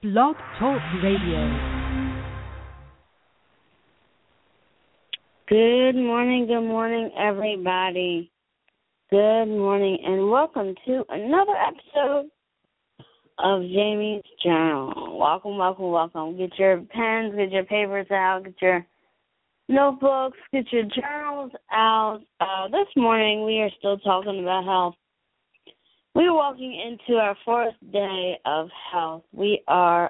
Blog Talk Radio. Good morning, everybody. Good morning, and welcome to another episode of Jamie's Journal. Welcome. Get your pens, get your papers out, get your notebooks, get your journals out. This morning, we are still talking about health. We are walking into our fourth day of health. We are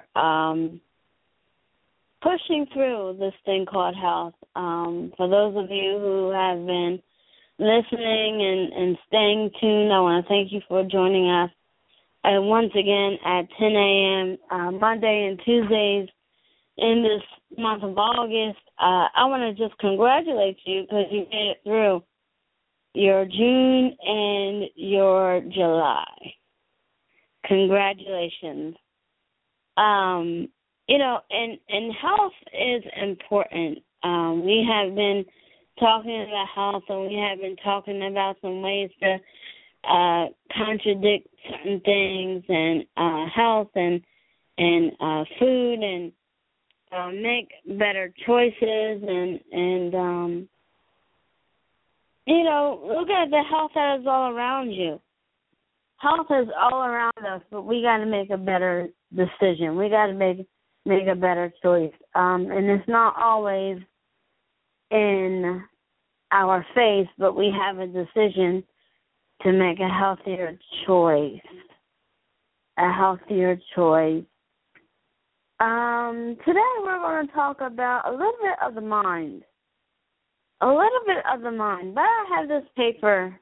pushing through this thing called health. For those of you who have been listening and staying tuned, I want to thank you for joining us. Once again at 10 a.m. Monday and Tuesdays in this month of August. I want to just congratulate you because you made it through your June and your July. Congratulations. And health is important. We have been talking about health, and we have been talking about some ways to contradict certain things and health and food and make better choices and look at the health that is all around you. Health is all around us, but we got to make a better decision. We got to make a better choice. And it's not always in our face, but we have a decision to make a healthier choice. Today we're going to talk about a little bit of the mind. But I have this paper.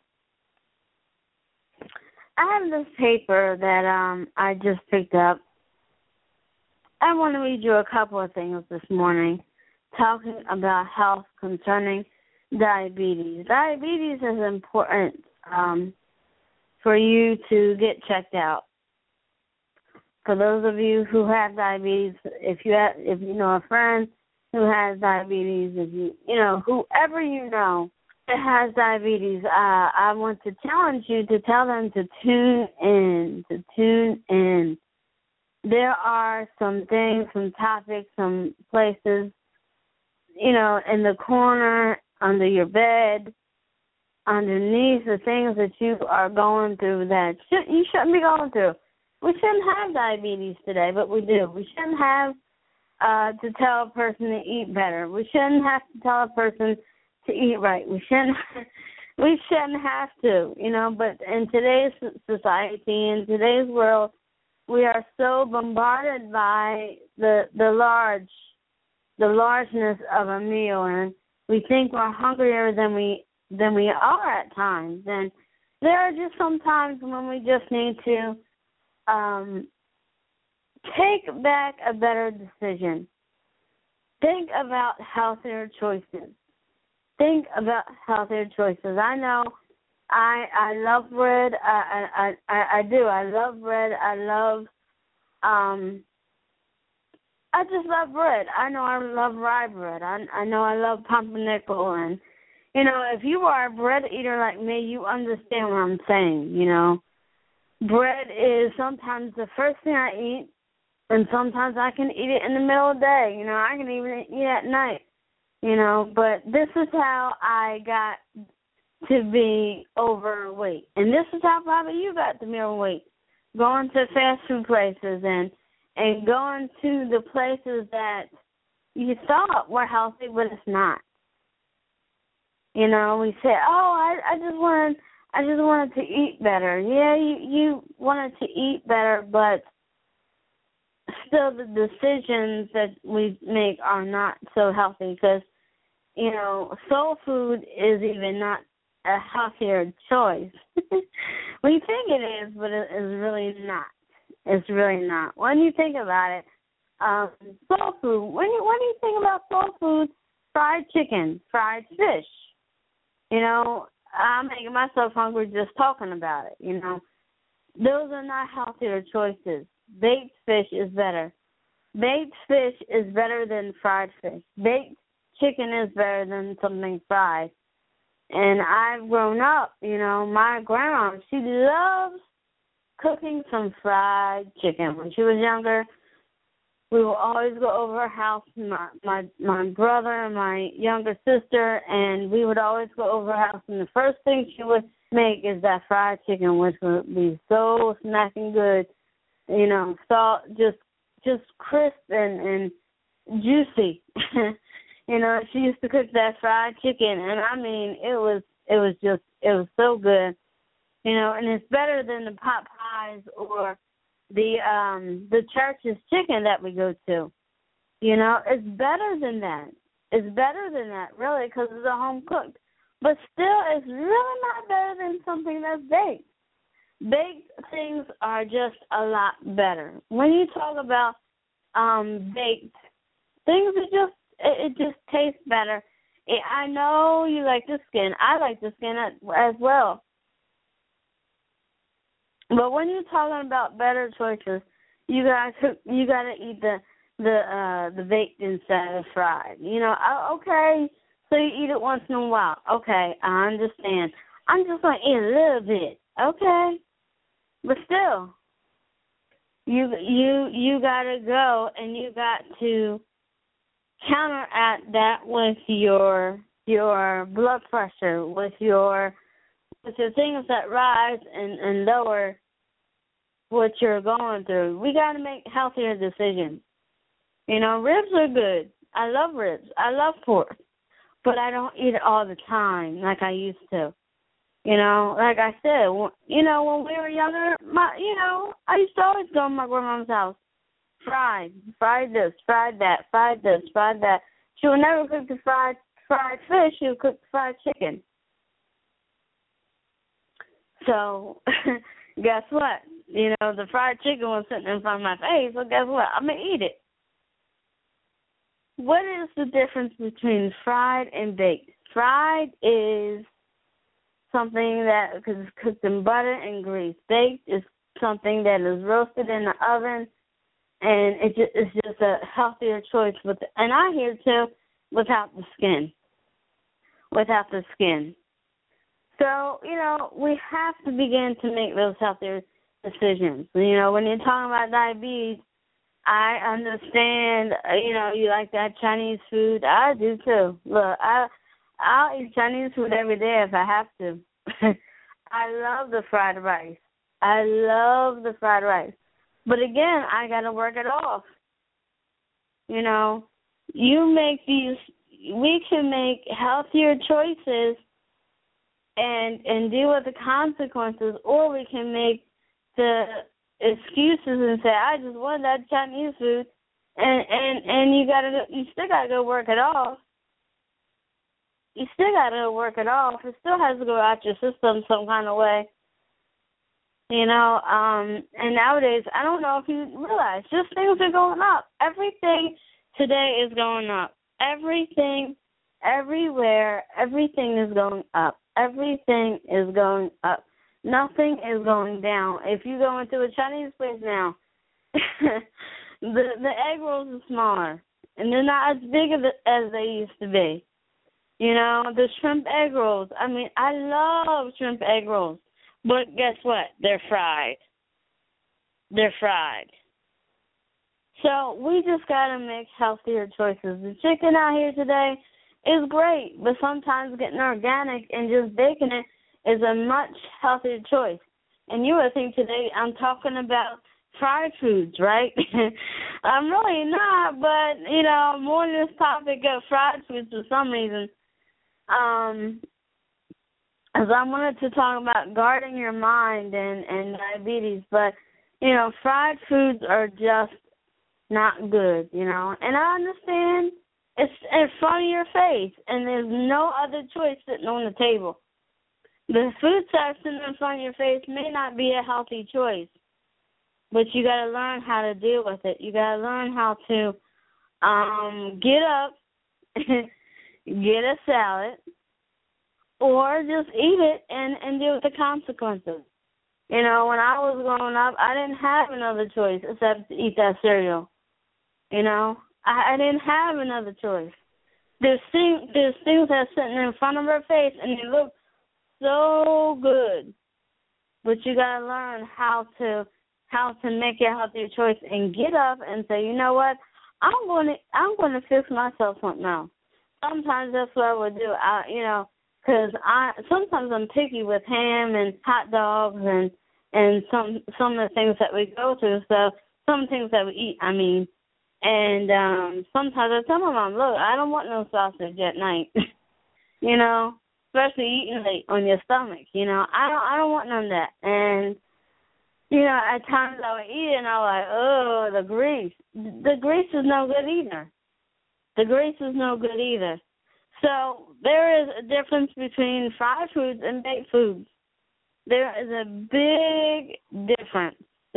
That I just picked up. I want to read you a couple of things this morning, talking about health concerning diabetes. Diabetes is important for you to get checked out. For those of you who have diabetes, if you know a friend who has diabetes, whoever you know that has diabetes, I want to challenge you to tell them to tune in. There are some things, some topics, some places, in the corner, under your bed, underneath the things that you are going through that you shouldn't be going through. We shouldn't have diabetes today, but we do. We shouldn't have to tell a person to eat better. We shouldn't have to tell a person to eat right. We shouldn't have to, but in today's society, in today's world, we are so bombarded by the largeness of a meal, and we think we're hungrier than we are at times. And there are just some times when we just need to take back a better decision. Think about healthier choices. I know I love bread. I do. I love bread. I just love bread. I know I love rye bread. I know I love pumpernickel. And, if you are a bread eater like me, you understand what I'm saying, Bread is sometimes the first thing I eat, and sometimes I can eat it in the middle of the day. I can even eat at night, But this is how I got to be overweight. And this is how probably you got to be overweight. Going to fast food places and going to the places that you thought were healthy, but it's not. We say, I just wanted to eat better. Yeah, you wanted to eat better, but still the decisions that we make are not so healthy because, soul food is even not a healthier choice. We think it is, but it is really not. It's really not. When you think about it, soul food, when you think about soul food, fried chicken, fried fish, I'm making myself hungry just talking about it, Those are not healthier choices. Baked fish is better. Baked fish is better than fried fish. Baked chicken is better than something fried. And I've grown up, my grandma, she loves cooking some fried chicken. When she was younger, We will always go over our house, my brother and my younger sister, and we would always go over our house. And the first thing she would make is that fried chicken, which would be so smacking good, salt, just crisp and juicy. She used to cook that fried chicken, and I mean, it was so good, and it's better than the pot pies or the church's chicken that we go to. It's better than that. It's better than that, really, because it's a home cooked. But still, it's really not better than something that's baked. Baked things are just a lot better. When you talk about baked things, it just tastes better. I know you like the skin. I like the skin as well. But when you're talking about better choices, you got to eat the baked instead of fried. Okay, so you eat it once in a while. Okay, I understand. I'm just gonna eat a little bit. Okay, but still, you gotta go and you got to counteract that with your blood pressure, with your things that rise and lower what you're going through. We got to make healthier decisions. Ribs are good. I love ribs. I love pork. But I don't eat it all the time like I used to. Like I said, when we were younger, I used to always go to my grandma's house. Fried this, fried that, fried this, fried that. She would never cook the fried fish. She would cook the fried chicken. So, guess what? The fried chicken was sitting in front of my face, so guess what? I'm going to eat it. What is the difference between fried and baked? Fried is something that is cooked in butter and grease. Baked is something that is roasted in the oven, and it's just a healthier choice. And I hear, too, without the skin. Without the skin. So, we have to begin to make those healthier decisions. When you're talking about diabetes, I understand, you like that Chinese food. I do, too. Look, I'll eat Chinese food every day if I have to. I love the fried rice. But, again, I got to work it off. We can make healthier choices and deal with the consequences, or we can make the excuses and say, I just want that Chinese food, and you still gotta go work it off. You still gotta go work it off. It still has to go out your system some kind of way. And nowadays, I don't know if you realize, just things are going up. Everything today is going up. Everything, everywhere, everything is going up. Everything is going up. Nothing is going down. If you go into a Chinese place now, the egg rolls are smaller, and they're not as big as they used to be. The shrimp egg rolls. I mean, I love shrimp egg rolls, but guess what? They're fried. So we just got to make healthier choices. The chicken out here today is great, but sometimes getting organic and just baking it is a much healthier choice. And you would think today I'm talking about fried foods, right? I'm really not, but, I'm on this topic of fried foods for some reason. As I wanted to talk about guarding your mind and diabetes, but, fried foods are just not good, and I understand it's in front of your face, and there's no other choice sitting on the table. The food that's sitting in front of your face may not be a healthy choice, but you got to learn how to deal with it. You got to learn how to get up, get a salad, or just eat it and deal with the consequences. When I was growing up, I didn't have another choice except to eat that cereal. I didn't have another choice. There's things that's sitting in front of our face, and they look so good. But you got to learn how to how to make a healthier choice and get up and say, you know what, I'm going to fix myself something else. Sometimes that's what I would do. Because sometimes I'm picky with ham and hot dogs and some of the things that we go through. So some things that we eat, I mean. And sometimes I tell my mom, look, I don't want no sausage at night. Especially eating late on your stomach. I don't want none of that. And at times I would eat it and I'm like, oh, the grease. The grease is no good either. So there is a difference between fried foods and baked foods. There is a big difference.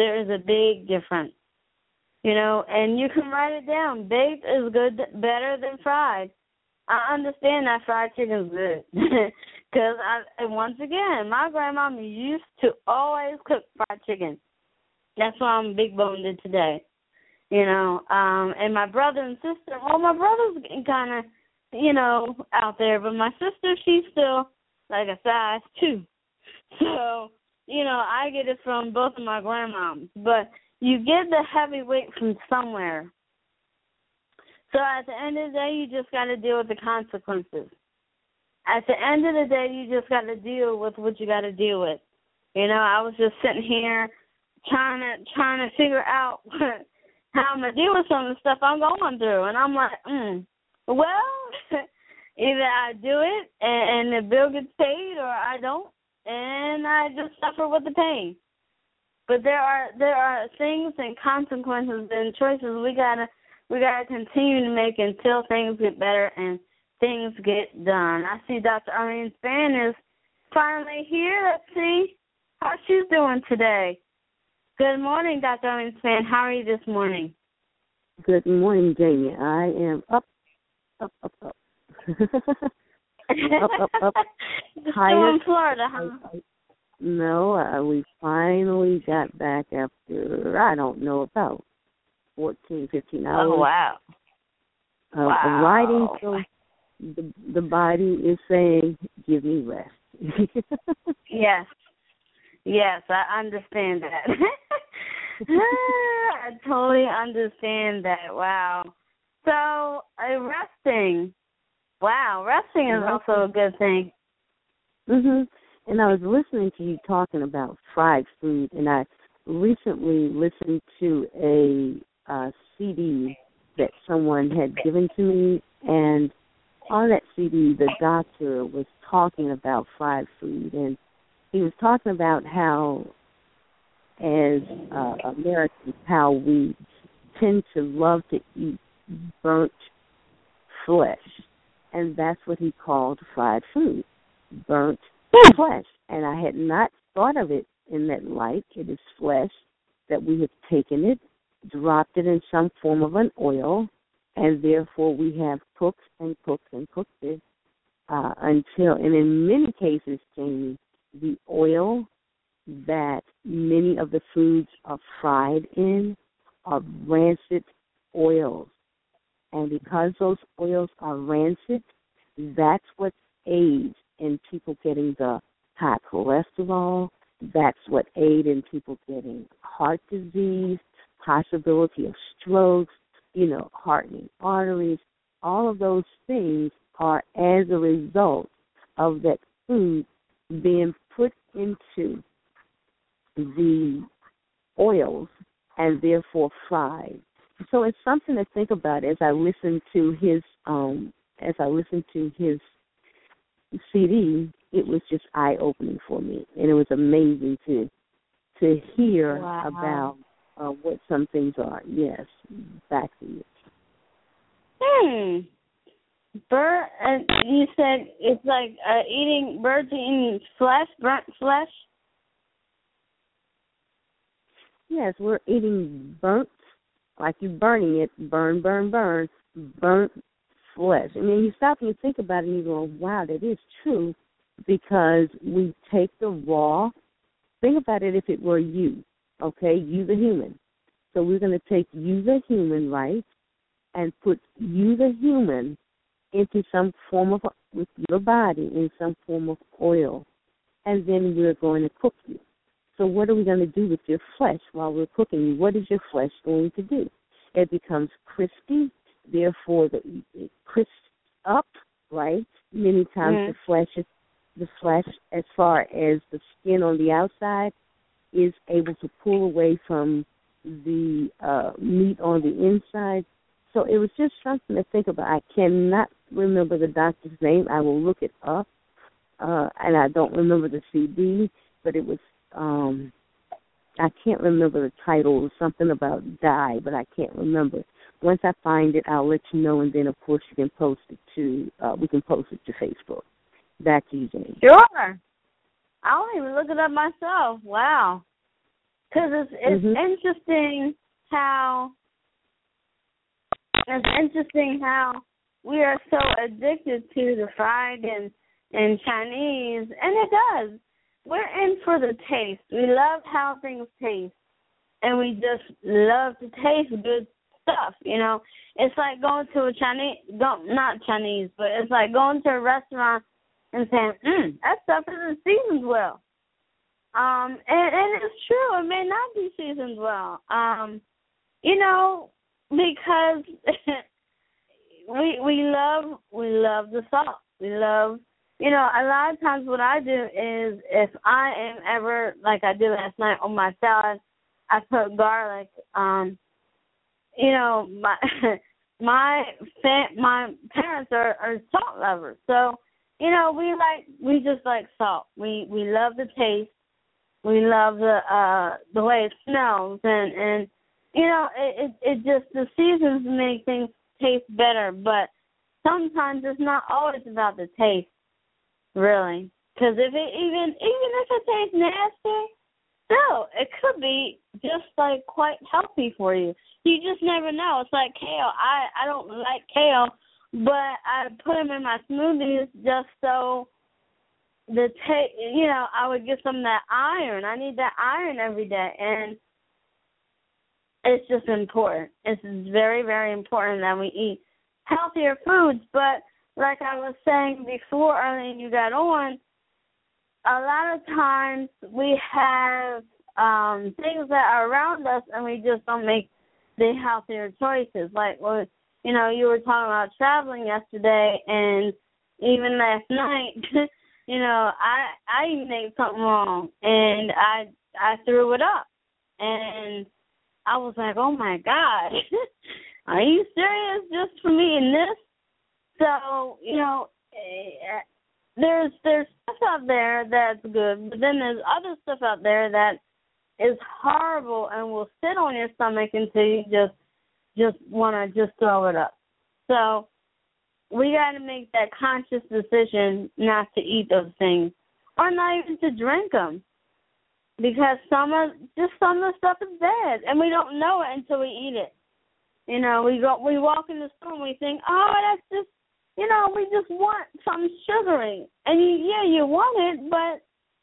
And you can write it down. Baked is better than fried. I understand that fried chicken is good. Because, once again, my grandmama used to always cook fried chicken. That's why I'm big boned today. And my brother and sister, my brother's kind of, out there. But my sister, she's still like a size 2. So, I get it from both of my grandmoms. But you get the heavyweight from somewhere. So at the end of the day, you just got to deal with the consequences. At the end of the day, you just got to deal with what you got to deal with. I was just sitting here trying to figure out how I'm going to deal with some of the stuff I'm going through. And I'm like, well, either I do it and the bill gets paid or I don't, and I just suffer with the pain. But there are things and consequences and choices we gotta continue to make until things get better and things get done. I see Dr. Arlene Spann is finally here. Let's see how she's doing today. Good morning, Dr. Arlene Spann. How are you this morning? Good morning, Jamie. I am up. up. Up. Still in Florida, huh? No, we finally got back after, I don't know, about 14, 15 hours. Oh, wow. Of riding, so the body is saying, give me rest. Yes, I understand that. I totally understand that. Wow. So, resting. Wow, resting is also a good thing. Mhm. And I was listening to you talking about fried food, and I recently listened to a CD that someone had given to me, and on that CD, the doctor was talking about fried food, and he was talking about how, as Americans, how we tend to love to eat burnt flesh, and that's what he called fried food, burnt flesh. And I had not thought of it in that light. It is flesh that we have taken it, dropped it in some form of an oil, and therefore we have cooked and cooked and cooked it until, and in many cases, Jamie, the oil that many of the foods are fried in are rancid oils. And because those oils are rancid, that's what aids in people getting the high cholesterol. That's what aids in people getting heart disease, possibility of strokes, hardening arteries. All of those things are as a result of that food being put into the oils and therefore fried. So it's something to think about as I listen to his CD. It was just eye-opening for me, and it was amazing to hear about what some things are. Yes, back to you. And you said it's like birds eating flesh, burnt flesh? Yes, we're eating burnt, like you're burning it, burnt flesh. I mean, you stop and you think about it and you go, wow, that is true, because we take the raw. Think about it if it were you, okay, you the human. So we're going to take you the human, right, and put you the human into some form of, with your body, in some form of oil, and then we're going to cook you. So what are we going to do with your flesh while we're cooking? What is your flesh going to do? It becomes crispy, therefore it crisps up, right? Many times the flesh, as far as the skin on the outside, is able to pull away from the meat on the inside. So it was just something to think about. I cannot remember the doctor's name. I will look it up. And I don't remember the CD, but it was, I can't remember the title. It was something about dye, but I can't remember. Once I find it, I'll let you know, and then, of course, you can post it to, we can post it to Facebook. Back to you, Jane. Sure. I'll even look it up myself. Wow. Because it's interesting how we are so addicted to the fried and Chinese, and it does. We're in for the taste. We love how things taste, and we just love to taste good stuff, you know. It's like going to it's like going to a restaurant and saying, that stuff isn't seasoned well. And it's true, it may not be seasoned well, you know, because we love the salt. We love, you know, a lot of times what I do is if I am ever, like I did last night on my salad, I put garlic. You know, my parents are salt lovers, so you know we just like salt. We love the taste. We love the way it smells, and you know it just, the seasons make things taste better, but sometimes it's not always about the taste, really. Because if it even if it tastes nasty, still it could be just like quite healthy for you. You just never know. It's like kale. I don't like kale, but I put them in my smoothies just so you know, I would get some of that iron. I need that iron every day, and it's just important. It's very, very important that we eat healthier foods. But like I was saying before, earlier you got on, a lot of times we have things that are around us, and we just don't make the healthier choices. Like, well, you know, you were talking about traveling yesterday, and even last night, you know, I even ate something wrong, and I threw it up, and I was like, oh my God, are you serious? Just for me and this? So, you know, there's stuff out there that's good, but then there's other stuff out there that is horrible and will sit on your stomach until you just want to just throw it up. So we got to make that conscious decision not to eat those things, or not even to drink them, because some of the stuff is bad, and we don't know it until we eat it. You know, we walk in the store and we think, oh, that's just, you know, we just want something sugary, and you want it, but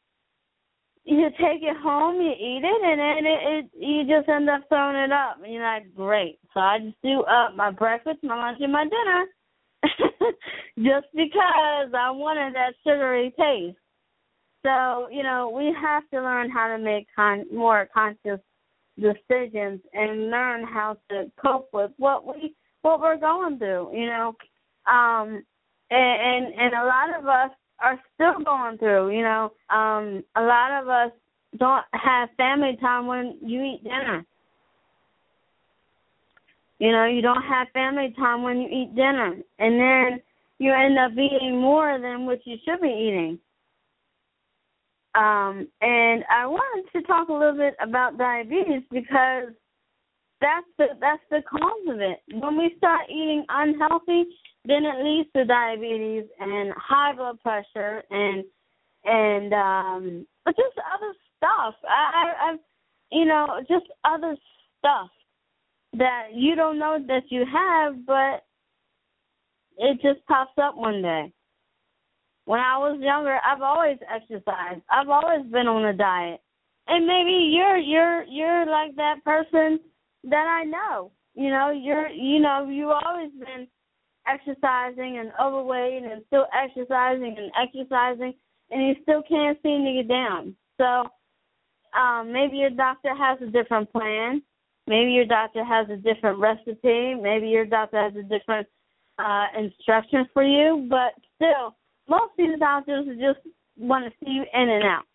you take it home, you eat it, and then you just end up throwing it up, and you're like, great. So I just do up my breakfast, my lunch, and my dinner, just because I wanted that sugary taste. So, you know, we have to learn how to make more conscious decisions and learn how to cope with what we're going through, you know. And a lot of us are still going through, you know. A lot of us don't have family time when you eat dinner. You know, you don't have family time when you eat dinner. And then you end up eating more than what you should be eating. And I wanted to talk a little bit about diabetes, because that's the cause of it. When we start eating unhealthy, then it leads to diabetes and high blood pressure and but just other stuff. I you know, just other stuff that you don't know that you have, but it just pops up one day. When I was younger, I've always exercised. I've always been on a diet. And maybe you're like that person that I know. You know, you've always been exercising and overweight and still exercising, and you still can't seem to get down. So maybe your doctor has a different plan. Maybe your doctor has a different recipe. Maybe your doctor has a different instruction for you. But still, most of these doctors just want to see you in and out.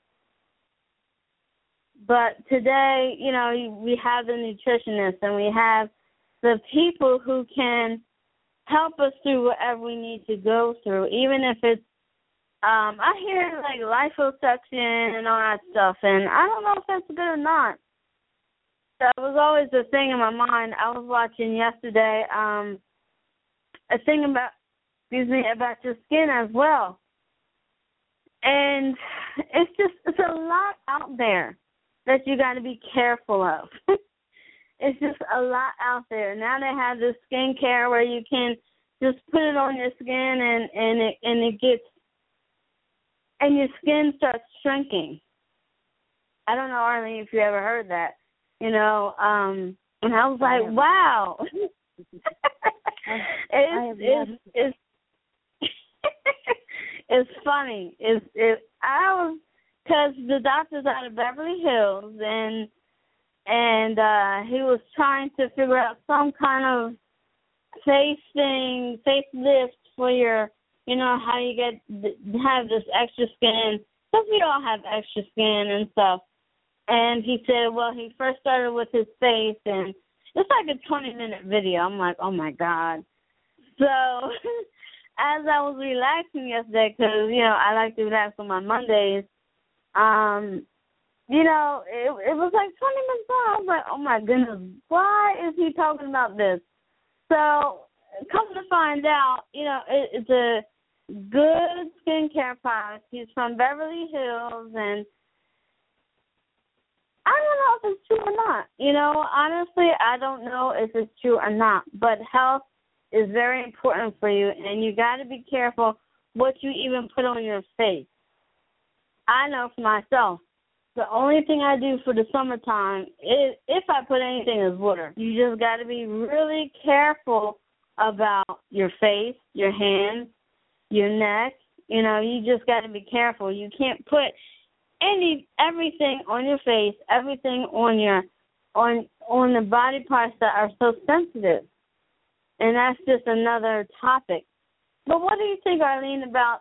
But today, we have the nutritionists and we have the people who can help us through whatever we need to go through, even if it's, I hear like liposuction and all that stuff, and I don't know if that's good or not. That was always the thing in my mind. I was watching yesterday a thing about your skin as well. And it's a lot out there that you got to be careful of. It's just a lot out there. Now they have this skincare where you can just put it on your skin and it gets, and your skin starts shrinking. I don't know, Arlene, if you ever heard that. And I was like, wow. It's funny. Because the doctor's out of Beverly Hills, and he was trying to figure out some kind of facelift for your, how you have this extra skin. Because we all have extra skin and stuff. And he said, well, he first started with his face, and it's like a 20-minute video. I'm like, oh, my God. So as I was relaxing yesterday, because, I like to relax on my Mondays, it was like 20 minutes long. I was like, oh, my goodness, why is he talking about this? So come to find out, it's a good skincare product. He's from Beverly Hills, and I don't know if it's true or not. Honestly, I don't know if it's true or not. But health is very important for you, and you got to be careful what you even put on your face. I know for myself, the only thing I do for the summertime is, if I put anything, is water. You just got to be really careful about your face, your hands, your neck. You just got to be careful. You can't put everything on your face, everything on the body parts that are so sensitive. And that's just another topic. But what do you think, Arlene, about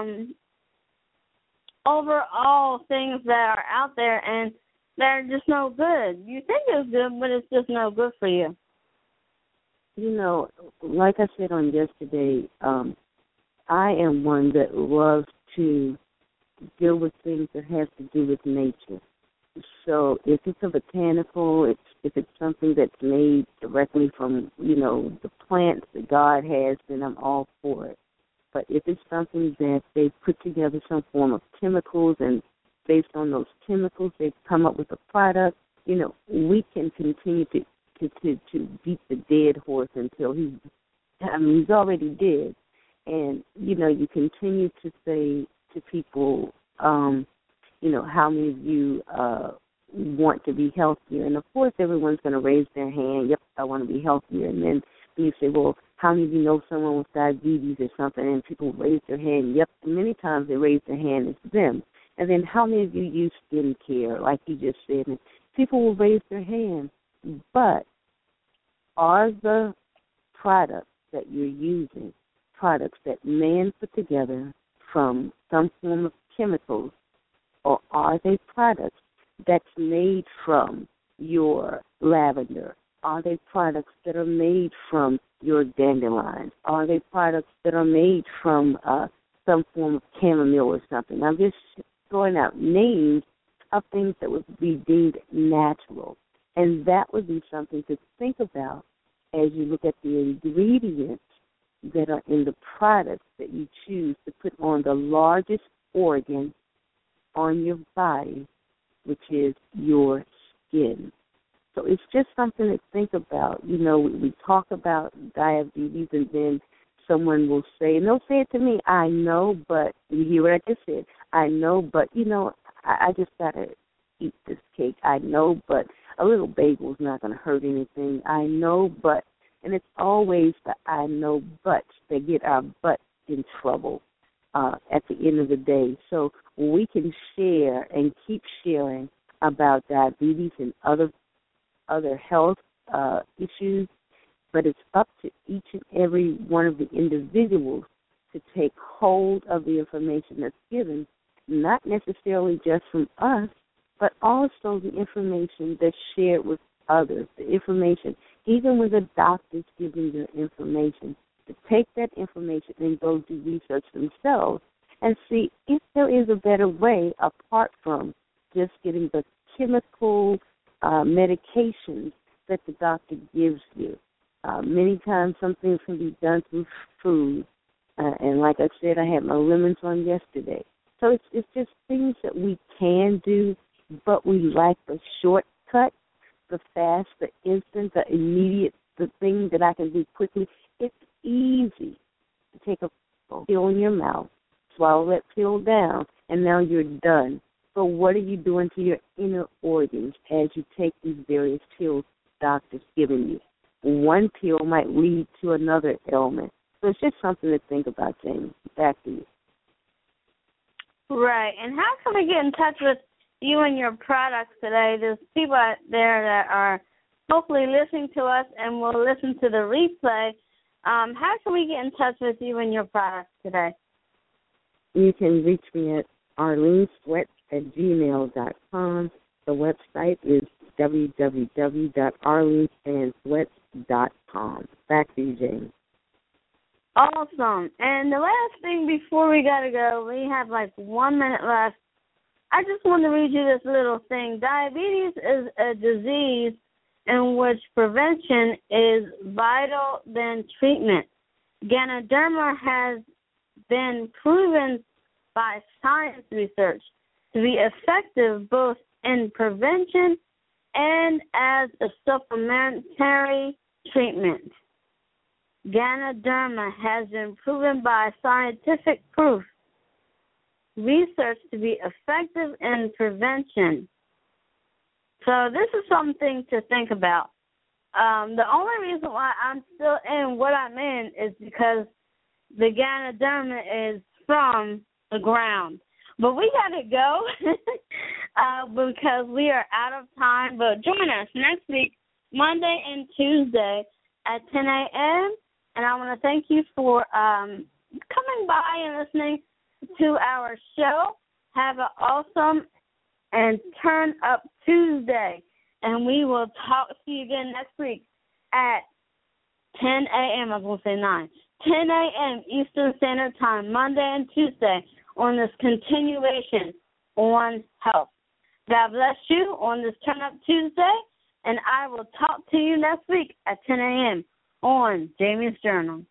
overall things that are out there and that are just no good? You think it's good, but it's just no good for you. Like I said on yesterday, I am one that loves to deal with things that has to do with nature. So if it's a botanical, if it's something that's made directly from, the plants that God has, then I'm all for it. But if it's something that they've put together some form of chemicals, and based on those chemicals they've come up with a product, we can continue to beat the dead horse until he's already dead. And, you continue to say to people, how many of you want to be healthier? And, of course, everyone's going to raise their hand, yep, I want to be healthier. And then you say, well, how many of you know someone with diabetes or something? And people raise their hand, yep. And many times they raise their hand, it's them. And then how many of you use skincare, like you just said? And people will raise their hand. But are the products that you're using products that man put together from some form of chemicals, or are they products that's made from your lavender? Are they products that are made from your dandelions? Are they products that are made from some form of chamomile or something? I'm just throwing out names of things that would be deemed natural. And that would be something to think about as you look at the ingredients that are in the products that you choose to put on the largest organ on your body, which is your skin. So it's just something to think about. We talk about diabetes, and then someone will say, and they'll say it to me, I know, but, you hear what I just said, I know, but, I just got to eat this cake. I know, but a little bagel's not going to hurt anything. I know, but, and it's always the I know buts that get our butts in trouble at the end of the day. So we can share and keep sharing about diabetes and other health issues, but it's up to each and every one of the individuals to take hold of the information that's given, not necessarily just from us, but also the information that's shared with others, the information, even when the doctor's giving the information, to take that information and go do research themselves and see if there is a better way apart from just getting the chemical medications that the doctor gives you. Many times some things can be done through food. And like I said, I had my lemons on yesterday. So it's just things that we can do, but we like the shortcut, the fast, the instant, the immediate, the thing that I can do quickly. It's easy to take a pill in your mouth, swallow that pill down, and now you're done. So what are you doing to your inner organs as you take these various pills the doctor's giving you? One pill might lead to another ailment. So it's just something to think about, Jamie. Back to you. Right. And how can we get in touch with you and your products today? There's people out there that are hopefully listening to us and will listen to the replay. How can we get in touch with you and your products today? You can reach me at arlenesweats@gmail.com. The website is www.arlenesweats.com. Back to you, Jamie. Awesome. And the last thing before we got to go, we have like 1 minute left. I just want to read you this little thing. Diabetes is a disease in which prevention is vital than treatment. Ganoderma has been proven by science research to be effective both in prevention and as a supplementary treatment. Ganoderma has been proven by scientific proof research to be effective in prevention. So this is something to think about. The only reason why I'm still in what I'm in is because the Ganoderma is from the ground. But we got to go because we are out of time. But join us next week, Monday and Tuesday at 10 a.m., and I want to thank you for coming by and listening to our show. Have an awesome and turn up Tuesday. And we will talk to you again next week at 10 a.m. I was going to say 9. 10 a.m. Eastern Standard Time, Monday and Tuesday, on this continuation on health. God bless you on this Turn Up Tuesday, and I will talk to you next week at 10 a.m. on Jamie's Journal.